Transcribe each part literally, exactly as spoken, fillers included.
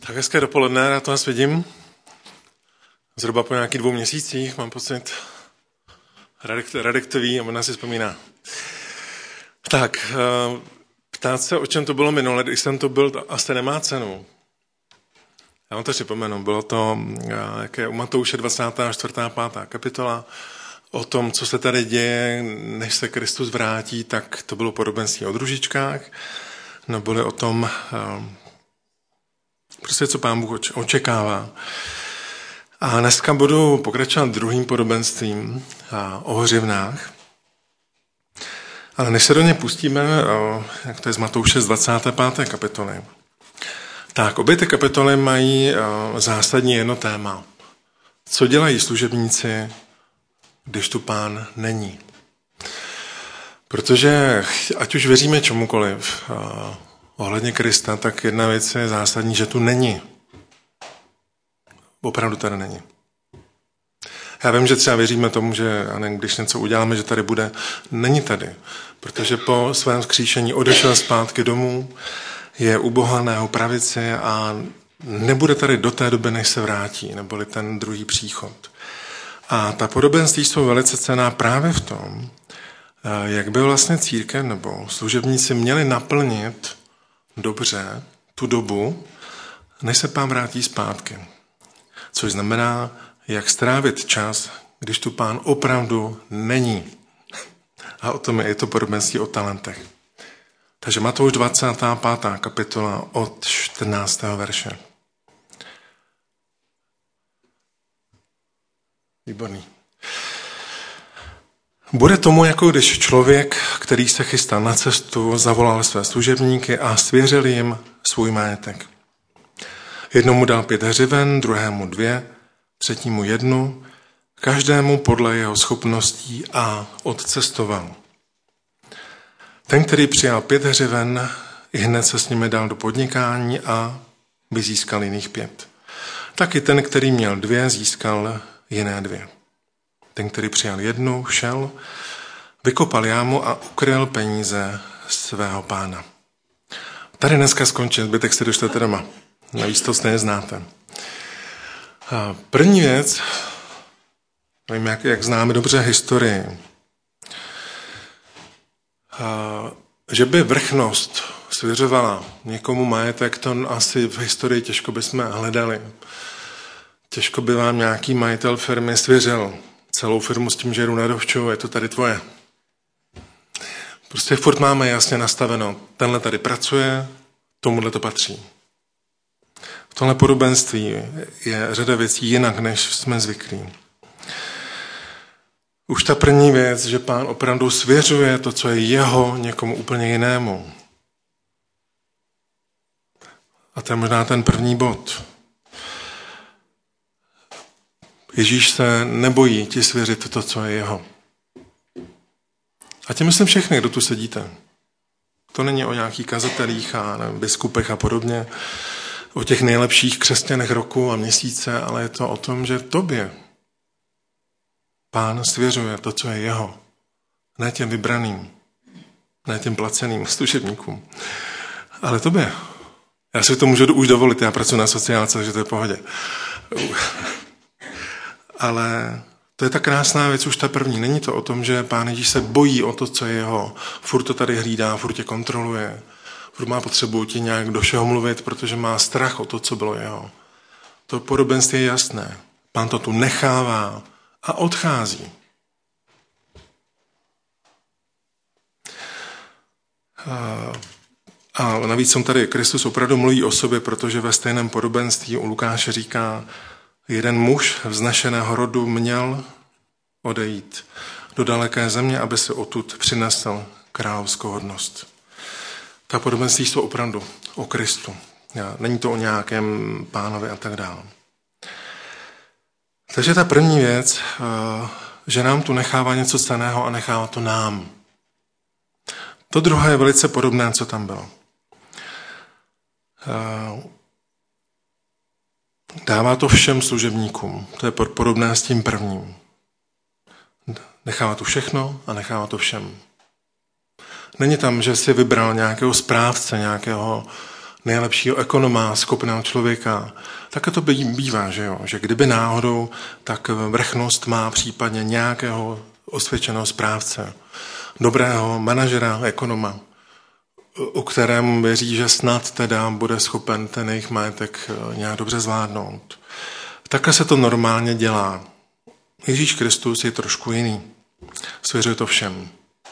Tak hezké dopoledne, rád vás vidím. Zhruba po nějakých dvou měsících, mám pocit. Radek, Radek to ví a možná si vzpomíná. Tak, ptát se, o čem to bylo minule, když jsem to byl, asi nemá cenu. Já vám to připomenu, bylo to jaké, u Matouše dvacátá čtvrtá pátá kapitola, o tom, co se tady děje, než se Kristus vrátí, tak to bylo podobenství o družičkách, no byly o tom, prostě co Pán Bůh očekává. A dneska budu pokračovat druhým podobenstvím o hořivnách. Ale než se do ně pustíme, jak to je z Matouše z dvacáté páté kapitoly, tak obě ty kapitoly mají zásadní jedno téma. Co dělají služebníci, když tu Pán není? Protože ať už věříme čemukoliv ohledně Krista, tak jedna věc je zásadní, že tu není. Opravdu tady není. Já vím, že třeba věříme tomu, že když něco uděláme, že tady bude, není tady. Protože po svém vzkříšení odešel zpátky domů, je u Boha na jeho pravici a nebude tady do té doby, než se vrátí, neboli ten druhý příchod. A ta podobenství jsou velice cenná právě v tom, jak by vlastně církev nebo služebníci měli naplnit dobře tu dobu, než se Pán vrátí zpátky. Což znamená, jak strávit čas, když tu Pán opravdu není. A o tom je to podobenství o talentech. Takže Matouš dvacátá pátá kapitola od čtrnáctého verše. Výborný. Bude tomu, jako když člověk, který se chystá na cestu, zavolal své služebníky a svěřil jim svůj majetek. Jednomu dal pět hřiven, druhému dvě, třetímu jednu, každému podle jeho schopností a odcestoval. Ten, který přijal pět hřiven, i hned se s nimi dal do podnikání a vyzískal jiných pět. Taky ten, který měl dvě, získal jiné dvě. Ten, který přijal jednu, šel, vykopal jámu a ukryl peníze svého pána. Tady dneska skončil, zbytek si dočtete doma. Navíc to stejně znáte. První věc, nevím, jak, jak známe dobře historii, že by vrchnost svěřovala někomu majetek, to asi v historii těžko bychom hledali. Těžko by vám nějaký majitel firmy svěřil celou firmu s tím, že jdu na dovču, je to tady tvoje. Prostě furt máme jasně nastaveno, tenhle tady pracuje, tomuhle to patří. V tomhle podobenství je řada věcí jinak, než jsme zvyklí. Už ta první věc, že Pán opravdu svěřuje to, co je jeho, někomu úplně jinému. A to je možná ten první bod. Ježíš se nebojí ti svěřit to, co je jeho. A tím myslím všechny, kdo tu sedíte. To není o nějakých kazatelích a nevím, biskupech a podobně, o těch nejlepších křesťanech roku a měsíce, ale je to o tom, že tobě Pán svěřuje to, co je jeho. Ne těm vybraným, ne těm placeným služebníkům, ale tobě. Já si to můžu už dovolit, já pracuji na sociálce, takže to je v pohodě. Ale to je ta krásná věc, už ta první. Není to o tom, že Pán Ježíš se bojí o to, co je jeho. Furt to tady hlídá, furt tě kontroluje. Furt má potřebu ti nějak do všeho mluvit, protože má strach o to, co bylo jeho. To podobenství je jasné. Pán to tu nechává a odchází. A, a navíc jsem tady, Kristus opravdu mluví o sobě, protože ve stejném podobenství u Lukáše říká, jeden muž vznešeného rodu měl odejít do daleké země, aby se odtud přinesl královskou hodnost. Ta podobenství jsou opravdu o Kristu. Není to o nějakém pánovi a tak dále. Takže ta první věc, že nám tu nechává něco cenného a nechává to nám. To druhé je velice podobné, co tam bylo. Dává to všem služebníkům. To je podobné s tím prvním. Nechává to všechno a nechává to všem. Není tam, že si vybral nějakého správce, nějakého nejlepšího ekonoma, schopného člověka. Tak to bývá, že jo? Že kdyby náhodou, tak vrchnost má případně nějakého osvědčeného správce, dobrého manažera, ekonoma, u kterému věří, že snad teda bude schopen ten jejich majetek nějak dobře zvládnout. Takhle se to normálně dělá. Ježíš Kristus je trošku jiný. Svěřuje to všem.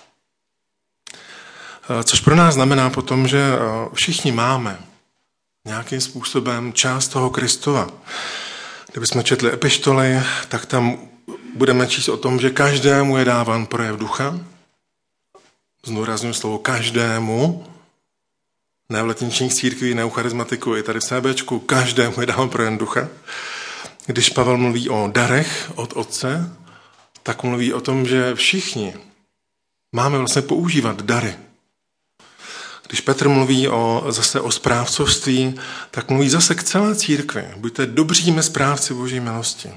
Což pro nás znamená potom, že všichni máme nějakým způsobem část toho Kristova. Kdybychom četli epištoly, tak tam budeme číst o tom, že každému je dáván projev ducha. Zdůrazňuji slovo každému. Ne v letničních církví, ne u charizmatiku, i tady v CBčku. Každému je dáván projev ducha. Když Pavel mluví o darech od Otce, tak mluví o tom, že všichni máme vlastně používat dary. Když Petr mluví o, zase o správcovství, tak mluví zase k celé církvi. Buďte dobřími správci Boží milosti.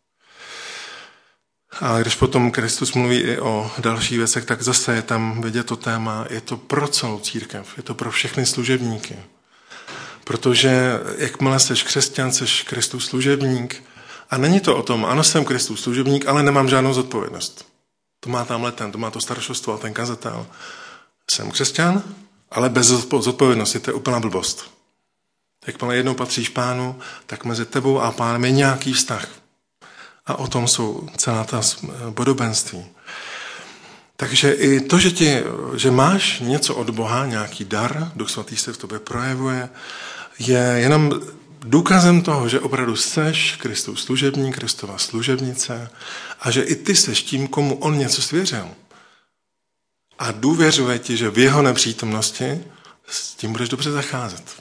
A když potom Kristus mluví i o dalších věcech, tak zase je tam vidět to téma, je to pro celou církev, je to pro všechny služebníky. Protože jakmile seš křesťan, seš Kristus služebník. A není to o tom, ano, jsem Kristus služebník, ale nemám žádnou zodpovědnost. To má tamhle ten, to má to staršostvo a ten kazatel. Jsem křesťan, ale bez zodpovědnosti, to je úplná blbost. Jakmile jednou patříš Pánu, tak mezi tebou a Pánem je nějaký vztah. A o tom jsou celá ta podobenství. Takže i to, že, ti, že máš něco od Boha, nějaký dar, Duch Svatý se v tobě projevuje, je jenom důkazem toho, že opravdu seš Kristus služebník, Kristova služebnice a že i ty seš tím, komu on něco svěřil. A důvěřuje ti, že v jeho nepřítomnosti s tím budeš dobře zacházet.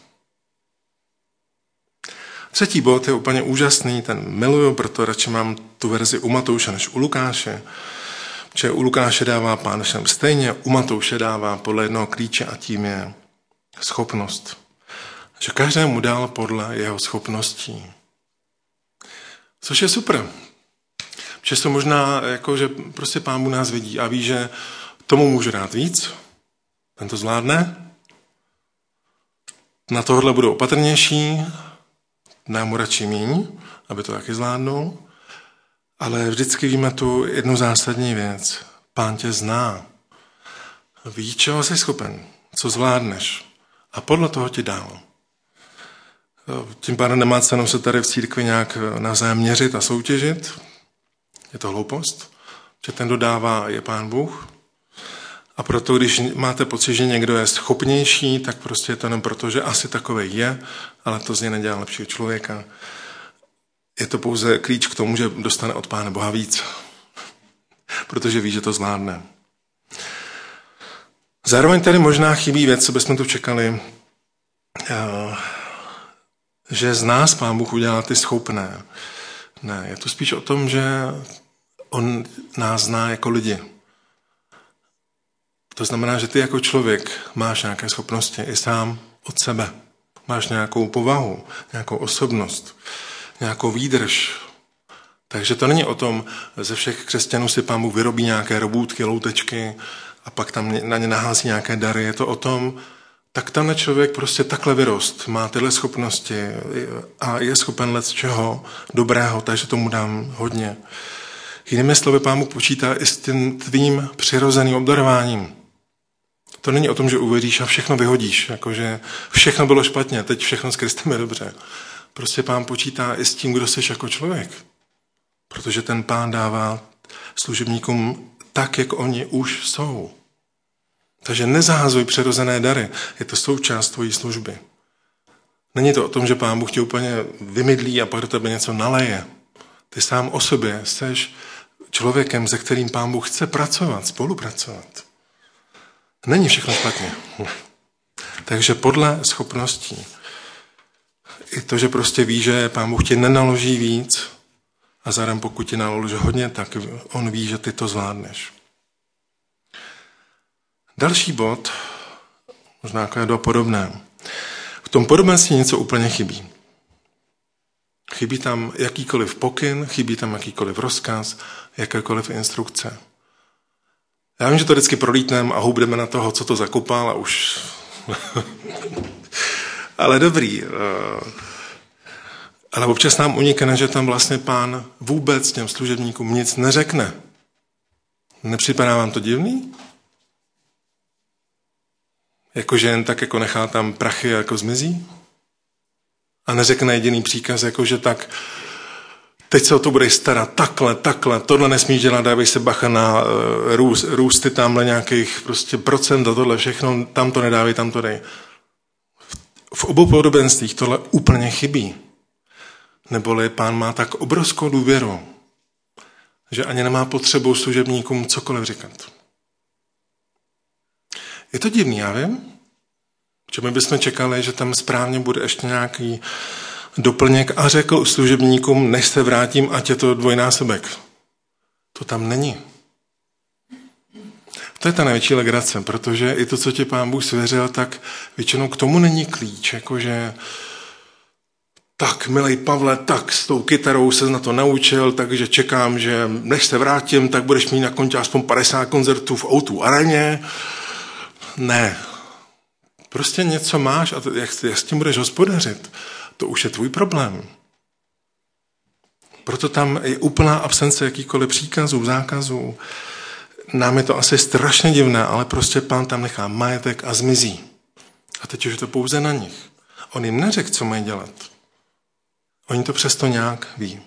Třetí bod je úplně úžasný, ten miluju, proto radši mám tu verzi u Matouše než u Lukáše. Protože u Lukáše dává Pán všem stejně, u Matouše dává podle jednoho klíče a tím je schopnost. Že každému dal podle jeho schopností. Což je super. Protože to možná, jako, že prostě Pán Bůh nás vidí a ví, že tomu můžu dát víc, ten to zvládne, na tohle budu opatrnější, dám mu radši míň, aby to taky zvládnul, ale vždycky víme tu jednu zásadní věc. Pán tě zná. Ví, čeho jsi schopen, co zvládneš a podle toho ti dál. Tím pádem nemá cenu se tady v církvi nějak navzájem měřit a soutěžit. Je to hloupost, že ten dodává je Pán Bůh. A proto, když máte pocit, že někdo je schopnější, tak prostě je to jenom proto, že asi takovej je, ale to z něj nedělá lepšího člověka. Je to pouze klíč k tomu, že dostane od Pána Boha víc. Protože ví, že to zvládne. Zároveň tady možná chybí věc, co bychom tu čekali, že z nás Pán Bůh udělá ty schopné. Ne, je to spíš o tom, že on nás zná jako lidi. To znamená, že ty jako člověk máš nějaké schopnosti i sám od sebe. Máš nějakou povahu, nějakou osobnost, nějakou výdrž. Takže to není o tom, ze všech křesťanů si Pán Bůh vyrobí nějaké robůtky, loutečky a pak tam na ně nahází nějaké dary. Je to o tom, tak tenhle člověk prostě takhle vyrost, má tyhle schopnosti a je schopen let z čeho dobrého, takže tomu dám hodně. Jinými slovy, Pán Bůh počítá i s tím tvým přirozeným obdarováním. To není o tom, že uvěříš a všechno vyhodíš, jakože všechno bylo špatně, teď všechno s Kristem je dobře. Prostě Pán počítá i s tím, kdo jsi jako člověk. Protože ten Pán dává služebníkům tak, jak oni už jsou. Takže nezahazuj přirozené dary, je to součást tvojí služby. Není to o tom, že Pán Bůh tě úplně vymydlí a pak do tebe něco naleje. Ty sám o sobě jsi člověkem, se kterým Pán Bůh chce pracovat, spolupracovat. Není všechno špatně. Takže podle schopností. I to, že prostě ví, že Pán Bůh ti nenaloží víc a zároveň pokud ti naloží hodně, tak on ví, že ty to zvládneš. Další bod, možná jako je podobné. V tom podobenství něco úplně chybí. Chybí tam jakýkoliv pokyn, chybí tam jakýkoliv rozkaz, jakékoliv instrukce. Já vím, že to vždycky prolítneme a houbneme na toho, co to zakopal a už... Ale dobrý. Ale občas nám unikne, že tam vlastně Pán vůbec těm služebníkům nic neřekne. Nepřipadá vám to divný? Jakože jen tak jako nechá tam prachy a jako zmizí? A neřekne jediný příkaz, jakože tak teď se o to budeš starat takhle, takhle, tohle nesmíš dělat, dávej se bacha na uh, růst, růsty tamhle nějakých prostě procent a tohle všechno, tam to nedávej, tam to dej. V obou podobenstvích tohle úplně chybí. Neboli Pán má tak obrovskou důvěru, že ani nemá potřebu služebníkům cokoliv říkat. Je to divný, já vím, že my bychom čekali, že tam správně bude ještě nějaký doplněk a řekl služebníkům, než se vrátím, ať je to dvojnásobek. To tam není. To je ta největší legrace, protože i to, co ti Pán Bůh svěřil, tak většinou k tomu není klíč, jakože tak, milej Pavle, tak s tou kytarou se na to naučil, takže čekám, že než se vrátím, tak budeš mít na kontě aspoň padesát koncertů v ó dva aréně. Ne. Prostě něco máš a to, jak, jak s tím budeš hospodařit, to už je tvůj problém. Proto tam je úplná absence jakýkoliv příkazů, zákazů. Nám je to asi strašně divné, ale prostě Pán tam nechá majetek a zmizí. A teď už je to pouze na nich. On jim neřekl, co mají dělat. Oni to přesto nějak ví.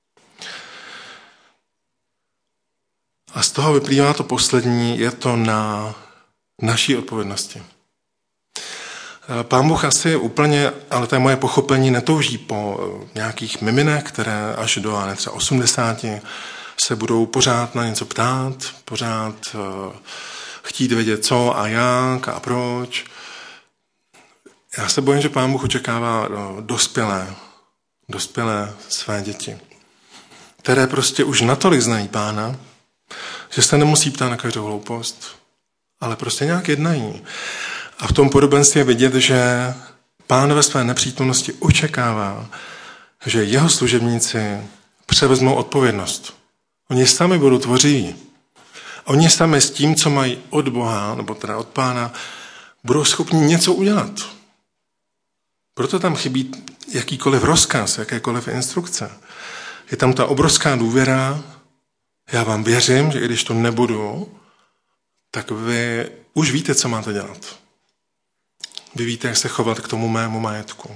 A z toho vyplývá to poslední, je to na naší odpovědnosti. Pán Bůh asi úplně, ale to je moje pochopení, netouží po nějakých miminech, které až do ne, třeba osmdesáti se budou pořád na něco ptát, pořád uh, chtít vědět co a jak a proč. Já se bojím, že Pán Bůh očekává no, dospělé, dospělé své děti, které prostě už natolik znají Pána, že se nemusí ptát na každou hloupost, ale prostě nějak jednají. A v tom podobenství je vidět, že Pán ve své nepřítomnosti očekává, že jeho služebníci převezmou odpovědnost. Oni sami budou tvořiví. Oni sami s tím, co mají od Boha, nebo teda od Pána, budou schopni něco udělat. Proto tam chybí jakýkoliv rozkaz, jakékoliv instrukce. Je tam ta obrovská důvěra, já vám věřím, že i když to nebudu, tak vy už víte, co máte dělat. Vy víte, jak se chovat k tomu mému majetku.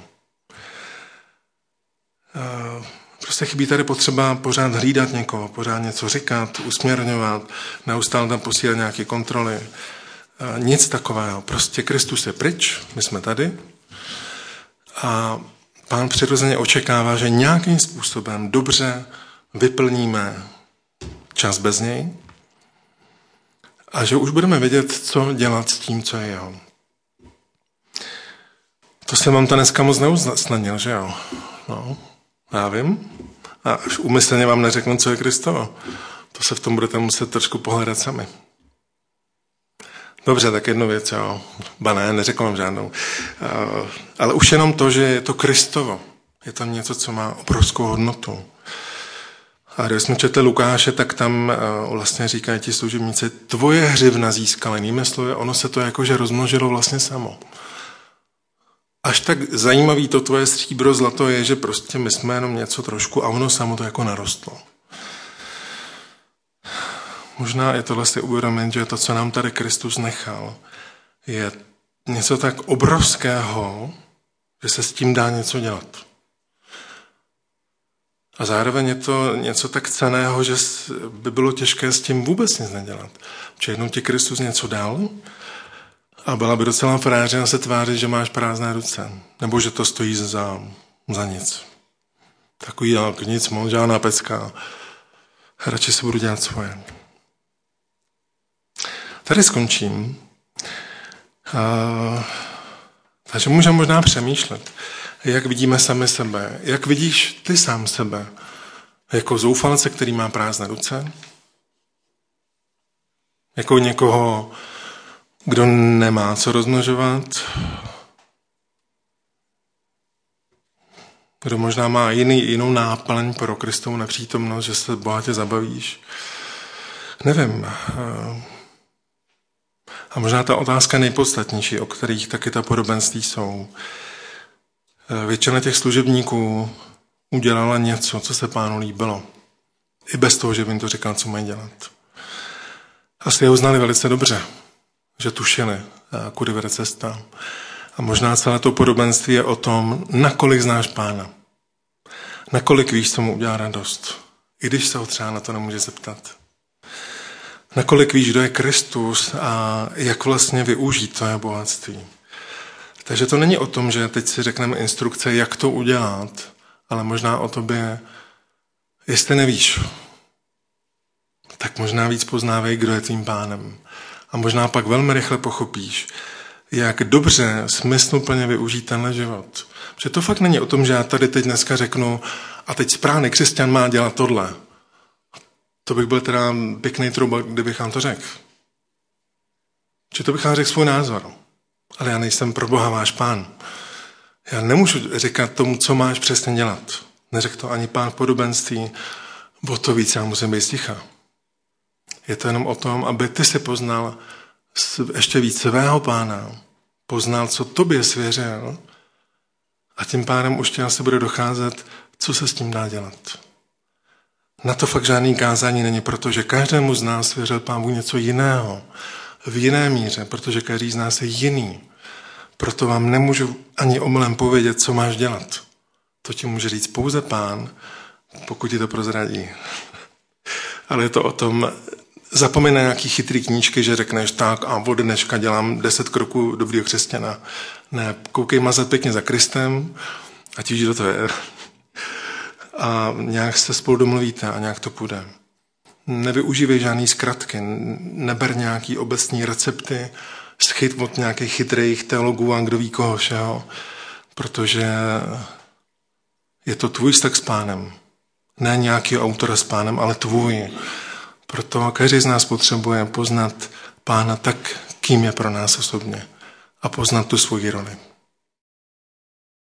Prostě chybí tady potřeba pořád hlídat někoho, pořád něco říkat, usměrňovat, neustále tam posílat nějaké kontroly. Nic takového. Prostě Kristus je pryč, my jsme tady. A Pán přirozeně očekává, že nějakým způsobem dobře vyplníme čas bez něj a že už budeme vědět, co dělat s tím, co je jeho. To jsem vám to dneska moc neusnadnil, že jo? No, já vím. A už úmyslně vám neřeknu, co je Kristovo. To se v tom budete muset trošku pohledat sami. Dobře, tak jednu věc, jo. Ba ne, neřekl vám žádnou. Uh, ale už jenom to, že je to Kristovo. Je to něco, co má obrovskou hodnotu. A když jsme četli Lukáše, tak tam uh, vlastně říkají ti služebníci, tvoje hřivna získala. Jinými slovy, ono se to jakože rozmnožilo vlastně samo. Až tak zajímavý to tvoje stříbro, zlato je, že prostě my jsme jenom něco trošku a ono samo to jako narostlo. Možná je tohle si uvědomit, že to, co nám tady Kristus nechal, je něco tak obrovského, že se s tím dá něco dělat. A zároveň je to něco tak cenného, že by bylo těžké s tím vůbec nic nedělat. Protože jednou ti Kristus něco dal a byla by docela frářina se tvářit, že máš prázdné ruce. Nebo že to stojí za, za nic. Takový jak nic moc, žádná pecka. Radši si budu dělat svoje. Tady skončím. Uh, takže můžeme možná přemýšlet, jak vidíme sami sebe. Jak vidíš ty sám sebe? Jako zoufalce, který má prázdné ruce? Jako někoho, kdo nemá co rozmnožovat? Kdo možná má jiný, jinou náplň pro Kristovu nepřítomnost, že se bohatě zabavíš? Nevím. A možná ta otázka nejpodstatnější, o kterých taky ta podobenství jsou. Většina těch služebníků udělala něco, co se Pánu líbilo. I bez toho, že by jim to říkal, co mají dělat. Asi ho znali velice dobře, že tušili, kudy vede cesta. A možná celé to podobenství je o tom, nakolik znáš Pána. Nakolik víš, co mu udělá radost. I když se ho třeba na to nemůže zeptat. Nakolik víš, kdo je Kristus a jak vlastně využít to je bohatství. Takže to není o tom, že teď si řekneme instrukce, jak to udělat, ale možná o tobě, jestli nevíš, tak možná víc poznávej, kdo je tvým Pánem. A možná pak velmi rychle pochopíš, jak dobře, smysluplně využít tenhle život. Protože to fakt není o tom, že já tady teď dneska řeknu, a teď správný křesťan má dělat tohle. To bych byl teda pěkný trouba, kdybych vám to řekl. Že to bych vám řekl svůj názor. Ale já nejsem pro Boha váš Pán. Já nemůžu říkat tomu, co máš přesně dělat. Neřekl to ani Pán v podobenství, o to víc já musím být sticha. Je to jenom o tom, aby ty si poznal ještě víc svého Pána. Poznal, co tobě svěřil. A tím pádem už tě asi bude docházet, co se s tím dá dělat. Na to fakt žádný kázání není, protože každému z nás svěřil Pán Bůh něco jiného. V jiné míře, protože každý z nás je jiný. Proto vám nemůžu ani omylem povědět, co máš dělat. To ti může říct pouze Pán, pokud ti to prozradí. Ale je to o tom, zapomeň na nějaký chytrý knížky, že řekneš tak a od dneška dělám deset kroků dobrýho křesťana. Ne, koukej mazat pěkně za Kristem, ať víš, kdo to je. A nějak se spolu domluvíte a nějak to půjde. Nevyužívej žádný zkratky, neber nějaký obecní recepty, schyt od nějakých chytrých teologů a kdo ví koho všeho, protože je to tvůj vztah s Pánem. Ne nějaký autora s Pánem, ale tvůj. Proto každý z nás potřebuje poznat Pána tak, kým je pro nás osobně a poznat tu svoji roli.